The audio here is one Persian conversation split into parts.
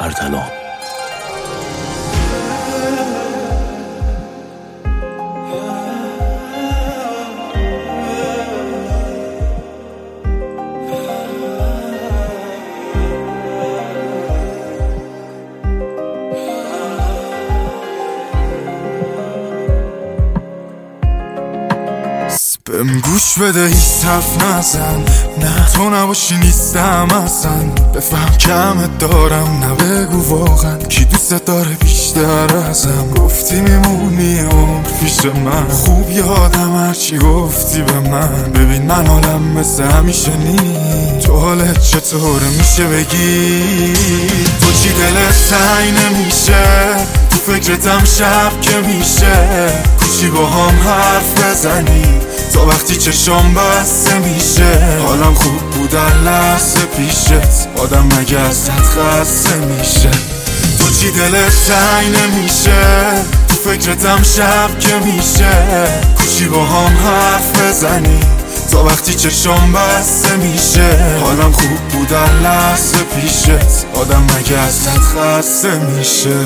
ارتلان. بهم گوش بده هیچ حرف نزن، نه تو نباشی نیستم اصلا. بفهم کمت دارم نه بگو واقعا کی دوست داره بیشتر ازم. گفتی میمونی عمر پیش من، خوب یادم هرچی گفتی به من. ببین من حالم مثل همیشه نی، تو حالت چطوره میشه بگی؟ تو چی دلت سعی نمیشه، تو فکرتم شب که میشه کوچی با هم حرف بزنی تا وقتی چشم بسته میشه. حالم خوب بود در لحظه پیشت، آدم مگه ازت خسته میشه؟ تو چی دلت سعی نمیشه، تو فکرتم شب که میشه کوچی با هم حرف بزنی تا وقتی چشم بسته میشه. حالم خوب بود در لحظه پیشت، آدم مگه ازت خسته میشه؟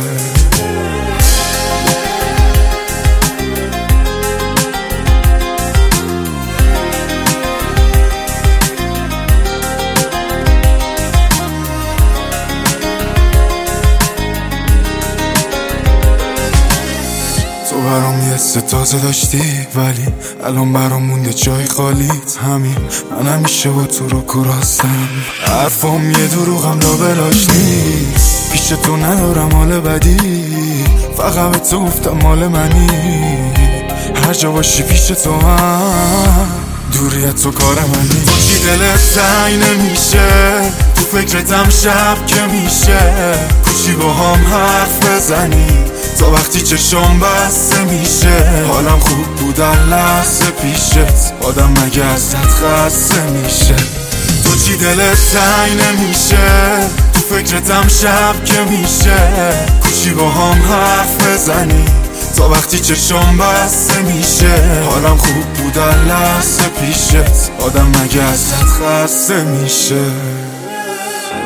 تو برام یه تازه داشتی ولی الان برام مونده جای خالیت. همین من همیشه با تو رو کراستم، حرفام یه دروغم لابلاش نیست. پیش تو ندارم حال بدی، فقط به تو گفتم مال منی. هر جا باشی پیش تو هم، دوریت تو کار منی. تو چی دلت سعی نمیشه، تو فکرتم شب که میشه کوچی با هم حرف بزنی تا وقتی چشم بسته میشه. حالم خوب بود در لحظه پیشت، آدم مگه ازت خسته میشه؟ تو چی دلت سعی نمیشه، تو فکرتم شب که میشه کوچی با هم حرف بزنی تا وقتی چشم بسته میشه. حالم خوب بود در لحظه پیشت، آدم مگه ازت خسته میشه؟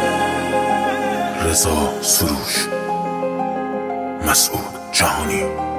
رضا سروش، مسعود جهانی.